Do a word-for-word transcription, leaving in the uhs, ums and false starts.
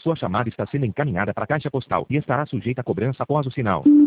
Sua chamada está sendo encaminhada para a caixa postal e estará sujeita a cobrança após o sinal.